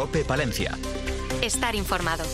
COPE Palencia. Estar informado.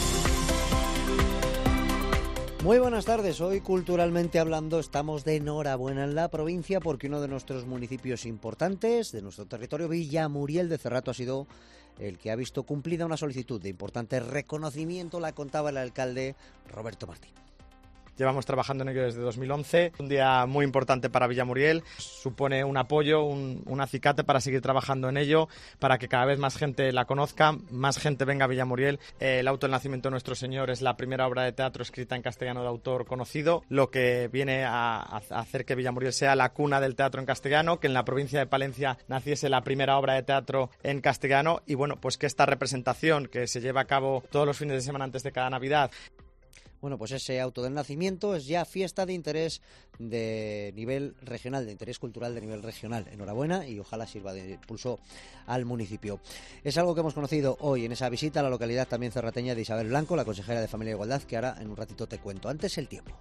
Muy buenas tardes. Hoy, culturalmente hablando, estamos de enhorabuena en la provincia porque uno de nuestros municipios importantes de nuestro territorio, Villamuriel de Cerrato, ha sido el que ha visto cumplida una solicitud de importante reconocimiento. La contaba el alcalde Roberto Martín. Llevamos trabajando en ello desde 2011, un día muy importante para Villamuriel, supone un apoyo, un acicate para seguir trabajando en ello, para que cada vez más gente la conozca, más gente venga a Villamuriel. El auto del nacimiento de nuestro Señor es la primera obra de teatro escrita en castellano de autor conocido, lo que viene a hacer que Villamuriel sea la cuna del teatro en castellano, que en la provincia de Palencia naciese la primera obra de teatro en castellano y bueno, pues que esta representación que se lleva a cabo todos los fines de semana antes de cada Navidad. Bueno, pues ese auto del nacimiento es ya fiesta de interés de nivel regional, de interés cultural de nivel regional. Enhorabuena y ojalá sirva de impulso al municipio. Es algo que hemos conocido hoy en esa visita a la localidad también cerrateña de Isabel Blanco, la consejera de Familia e Igualdad, que ahora en un ratito te cuento. Antes el tiempo.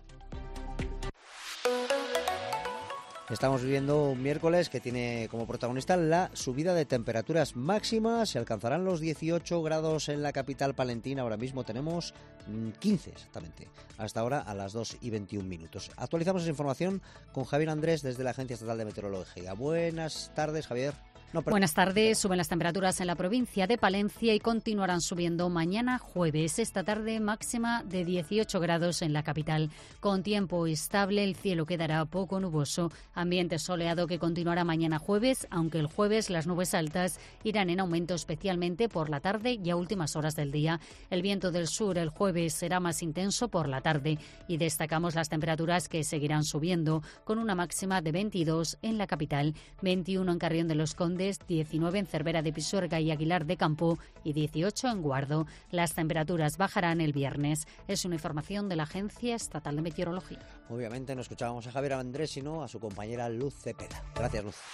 Estamos viviendo un miércoles que tiene como protagonista la subida de temperaturas máximas. Se alcanzarán los 18 grados en la capital palentina. Ahora mismo tenemos 15 exactamente, hasta ahora a las 2:21. Actualizamos esa información con Javier Andrés desde la Agencia Estatal de Meteorología. Buenas tardes, Javier. Buenas tardes. Suben las temperaturas en la provincia de Palencia y continuarán subiendo mañana jueves. Esta tarde máxima de 18 grados en la capital. Con tiempo estable, el cielo quedará poco nuboso. Ambiente soleado que continuará mañana jueves, aunque el jueves las nubes altas irán en aumento especialmente por la tarde y a últimas horas del día. El viento del sur el jueves será más intenso por la tarde y destacamos las temperaturas que seguirán subiendo con una máxima de 22 en la capital, 21 en Carrión de los Condes, 19 en Cervera de Pisuerga y Aguilar de Campo y 18 en Guardo. Las temperaturas bajarán el viernes. Es una información de la Agencia Estatal de Meteorología. Obviamente no escuchábamos a Javier Andrés, sino a su compañera Luz Cepeda. Gracias, Luz.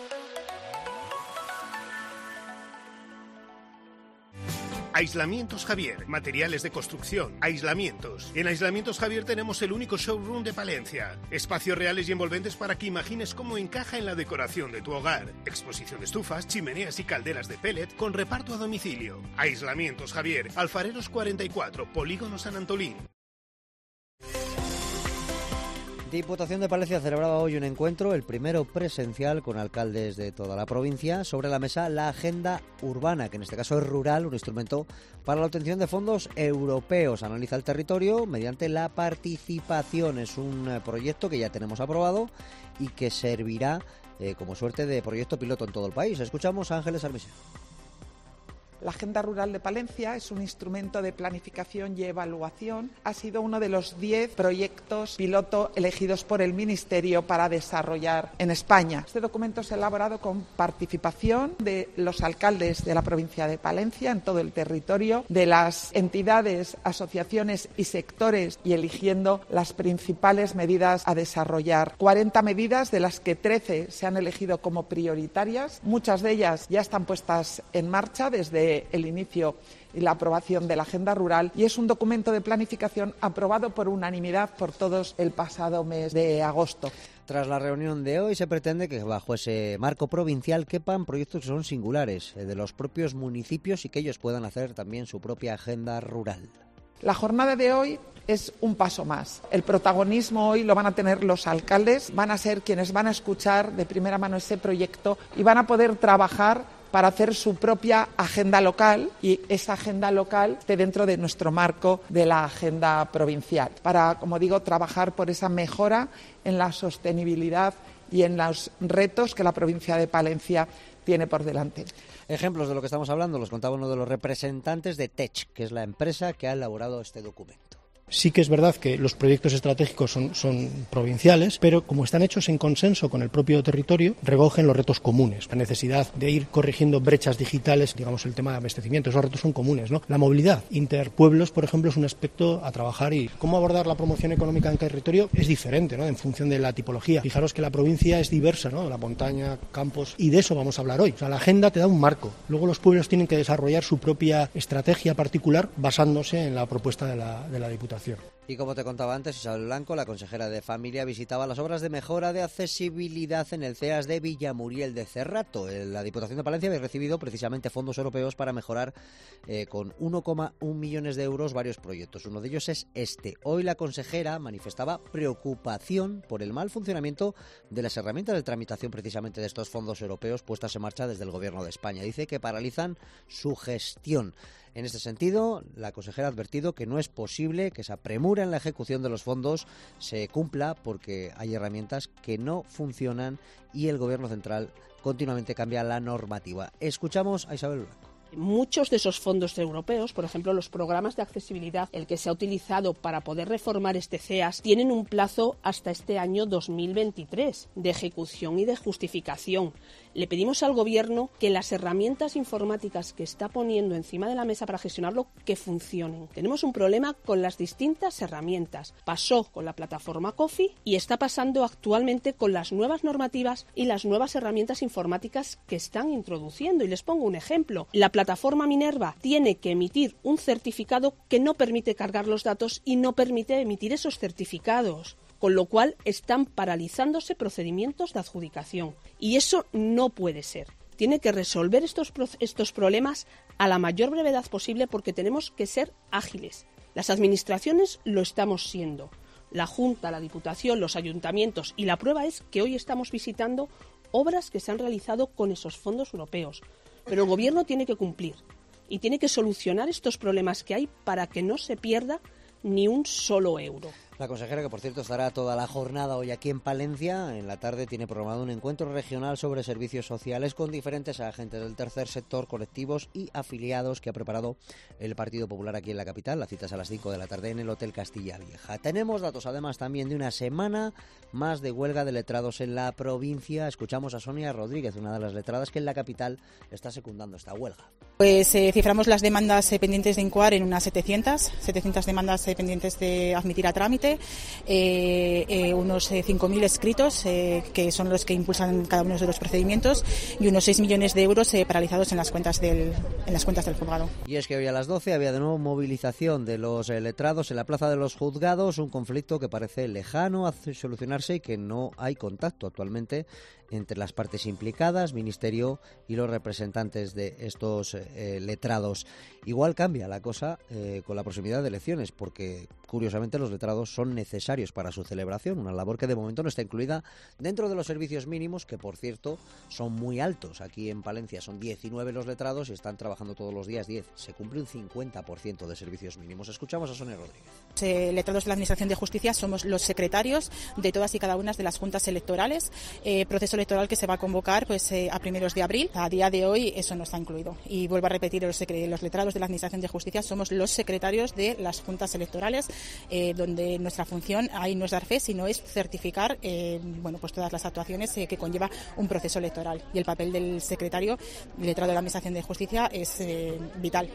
Aislamientos Javier, materiales de construcción, aislamientos. En Aislamientos Javier tenemos el único showroom de Palencia. Espacios reales y envolventes para que imagines cómo encaja en la decoración de tu hogar. Exposición de estufas, chimeneas y calderas de pellet con reparto a domicilio. Aislamientos Javier, Alfareros 44, Polígono San Antolín. Diputación de Palencia celebraba hoy un encuentro, el primero presencial, con alcaldes de toda la provincia. Sobre la mesa la agenda urbana, que en este caso es rural, un instrumento para la obtención de fondos europeos. Analiza el territorio mediante la participación. Es un proyecto que ya tenemos aprobado y que servirá como suerte de proyecto piloto en todo el país. Escuchamos a Ángeles Armisen. La Agenda Rural de Palencia es un instrumento de planificación y evaluación. Ha sido uno de los 10 proyectos piloto elegidos por el Ministerio para desarrollar en España. Este documento se ha elaborado con participación de los alcaldes de la provincia de Palencia en todo el territorio, de las entidades, asociaciones y sectores, y eligiendo las principales medidas a desarrollar. 40 medidas, de las que 13 se han elegido como prioritarias. Muchas de ellas ya están puestas en marcha desde el inicio y la aprobación de la Agenda Rural, y es un documento de planificación aprobado por unanimidad por todos el pasado mes de agosto. Tras la reunión de hoy se pretende que bajo ese marco provincial quepan proyectos que son singulares de los propios municipios y que ellos puedan hacer también su propia agenda rural. La jornada de hoy es un paso más. El protagonismo hoy lo van a tener los alcaldes, van a ser quienes van a escuchar de primera mano ese proyecto y van a poder trabajar para hacer su propia agenda local, y esa agenda local esté dentro de nuestro marco de la agenda provincial, para, como digo, trabajar por esa mejora en la sostenibilidad y en los retos que la provincia de Palencia tiene por delante. Ejemplos de lo que estamos hablando los contaba uno de los representantes de TECH, que es la empresa que ha elaborado este documento. Sí que es verdad que los proyectos estratégicos son provinciales, pero como están hechos en consenso con el propio territorio, recogen los retos comunes. La necesidad de ir corrigiendo brechas digitales, digamos el tema de abastecimiento, esos retos son comunes, ¿no? La movilidad interpueblos, por ejemplo, es un aspecto a trabajar, y cómo abordar la promoción económica en territorio es diferente, ¿no? En función de la tipología. Fijaros que la provincia es diversa, ¿no? La montaña, campos, y de eso vamos a hablar hoy. O sea, la agenda te da un marco. Luego los pueblos tienen que desarrollar su propia estrategia particular basándose en la propuesta de la Diputación. Y como te contaba antes, Isabel Blanco, la consejera de Familia, visitaba las obras de mejora de accesibilidad en el CEAS de Villamuriel de Cerrato. La Diputación de Palencia había recibido precisamente fondos europeos para mejorar con 1,1 millones de euros varios proyectos. Uno de ellos es este. Hoy la consejera manifestaba preocupación por el mal funcionamiento de las herramientas de tramitación precisamente de estos fondos europeos puestas en marcha desde el Gobierno de España. Dice que paralizan su gestión. En este sentido, la consejera ha advertido que no es posible que esa premura en la ejecución de los fondos se cumpla porque hay herramientas que no funcionan y el Gobierno central continuamente cambia la normativa. Escuchamos a Isabel Blanco. Muchos de esos fondos europeos, por ejemplo, los programas de accesibilidad, el que se ha utilizado para poder reformar este CEAS, tienen un plazo hasta este año 2023 de ejecución y de justificación. Le pedimos al Gobierno que las herramientas informáticas que está poniendo encima de la mesa para gestionarlo, que funcionen. Tenemos un problema con las distintas herramientas. Pasó con la plataforma COFI y está pasando actualmente con las nuevas normativas y las nuevas herramientas informáticas que están introduciendo. Y les pongo un ejemplo. La plataforma Minerva tiene que emitir un certificado que no permite cargar los datos y no permite emitir esos certificados, con lo cual están paralizándose procedimientos de adjudicación. Y eso no puede ser. Tiene que resolver estos problemas a la mayor brevedad posible porque tenemos que ser ágiles. Las administraciones lo estamos siendo. La Junta, la Diputación, los ayuntamientos, y la prueba es que hoy estamos visitando obras que se han realizado con esos fondos europeos. Pero el Gobierno tiene que cumplir y tiene que solucionar estos problemas que hay para que no se pierda ni un solo euro. La consejera, que por cierto estará toda la jornada hoy aquí en Palencia, en la tarde tiene programado un encuentro regional sobre servicios sociales con diferentes agentes del tercer sector, colectivos y afiliados que ha preparado el Partido Popular aquí en la capital. La cita es a las 5 de la tarde en el Hotel Castilla Vieja. Tenemos datos además también de una semana más de huelga de letrados en la provincia. Escuchamos a Sonia Rodríguez, una de las letradas que en la capital está secundando esta huelga. Pues ciframos las demandas pendientes de incoar en unas 700 demandas pendientes de admitir a trámite, unos 5.000 escritos que son los que impulsan cada uno de los procedimientos y unos 6 millones de euros paralizados en las cuentas del juzgado. Y es que hoy a las 12 había de nuevo movilización de los letrados en la plaza de los juzgados, un conflicto que parece lejano a solucionarse y que no hay contacto actualmente entre las partes implicadas, Ministerio y los representantes de estos letrados. Igual cambia la cosa con la proximidad de elecciones, porque curiosamente los letrados son necesarios para su celebración, una labor que de momento no está incluida dentro de los servicios mínimos, que por cierto son muy altos. Aquí en Palencia son 19 los letrados y están trabajando todos los días 10. Se cumple un 50% de servicios mínimos. Escuchamos a Sonia Rodríguez. Letrados de la Administración de Justicia somos los secretarios de todas y cada una de las juntas electorales, proceso electoral que se va a convocar a primeros de abril. A día de hoy eso no está incluido. Y vuelvo a repetir, los letrados de la Administración de Justicia somos los secretarios de las juntas electorales, donde nuestra función ahí no es dar fe, sino es certificar todas las actuaciones que conlleva un proceso electoral. Y el papel del secretario, letrado de la Administración de Justicia, es vital.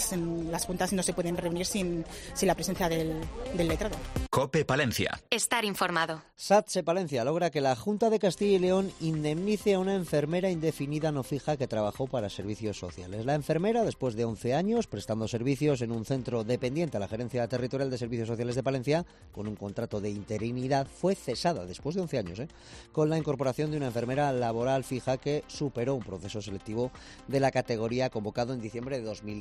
Las juntas no se pueden reunir sin la presencia del letrado. COPE Palencia. Estar informado. SATSE Palencia logra que la Junta de Castilla y León indemnice a una enfermera indefinida no fija que trabajó para servicios sociales. La enfermera, después de 11 años prestando servicios en un centro dependiente a la Gerencia Territorial de Servicios Sociales de Palencia, con un contrato de interinidad, fue cesada después de 11 años, con la incorporación de una enfermera laboral fija que superó un proceso selectivo de la categoría convocado en diciembre de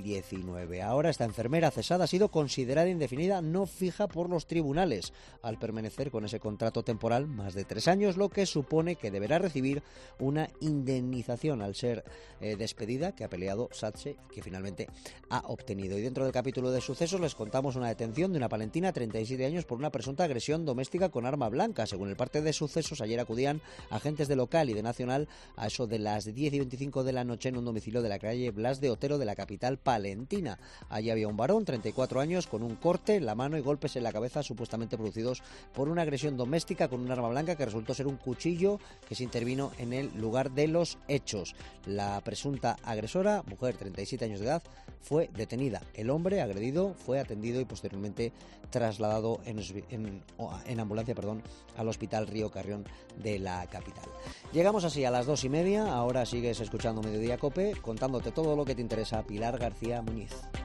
2019. Ahora esta enfermera cesada ha sido considerada indefinida no fija por los tribunales, al permanecer con ese contrato temporal más de 3 años, lo que supone que deberá recibir una indemnización al ser despedida, que ha peleado SATSE, que finalmente ha obtenido. Y dentro del capítulo de sucesos les contamos una detención de una palentina, 37 años, por una presunta agresión doméstica con arma blanca. Según el parte de sucesos, ayer acudían agentes de local y de nacional a eso de las 10:25 de la noche en un domicilio de la calle Blas de Otero de la capital palentina. Allí había un varón, 34 años, con un corte en la mano y golpes en la cabeza supuestamente producidos por una agresión doméstica con un arma blanca que resultó ser un cuchillo que se intervino en el lugar de los hechos. La presunta agresora, mujer, 37 años de edad, fue detenida. El hombre agredido fue atendido y posteriormente trasladado en ambulancia al Hospital Río Carrión de la capital. Llegamos así a las 2:30. Ahora sigues escuchando Mediodía COPE, contándote todo lo que te interesa. Pilar García Muñiz.